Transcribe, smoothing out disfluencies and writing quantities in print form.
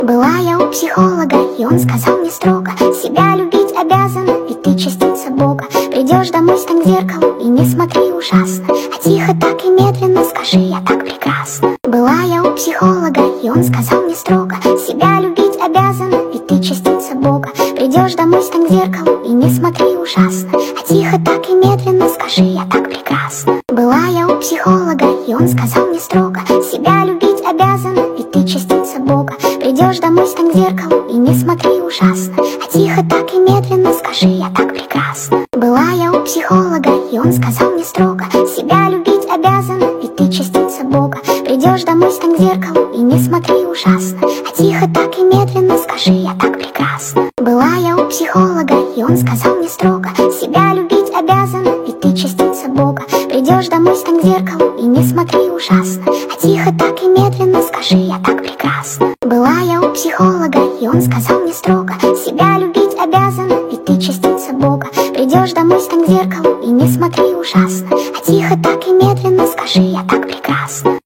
Была я у психолога, и он сказал мне строго: себя любить обязана, ведь ты частица Бога. Придешь домой, стань к зеркалу и не смотри ужасно, а тихо так и медленно скажи: я так прекрасна. Была я у психолога, и он сказал мне строго: себя любить обязана, ведь ты частица Бога. Придешь домой, стань к зеркалу и не смотри ужасно, а тихо так и медленно скажи: я так прекрасна. Была я у психолога, и он сказал мне строго: себя любить обязана, ведь ты частица Бога. Придешь домой, стань к зеркалу и не смотри ужасно, а тихо так и медленно скажи: я так прекрасна. Была я у психолога, и он сказал мне строго: себя любить обязана, ведь ты частица Бога. Придешь домой, стань к зеркалу и не смотри ужасно, а тихо так и медленно скажи: я так прекрасна. Была я у психолога, и он сказал мне строго: себя любить обязана, ведь ты частица Бога. Придешь домой, стань к зеркалу и не смотри ужасно, а тихо так и медленно скажи: я так прекрасна. Была я у психолога, и он сказал мне строго: себя любить обязана, ведь ты частица Бога. Придешь домой, стань к зеркалу и не смотри ужасно, а тихо так и медленно скажи: я так прекрасна.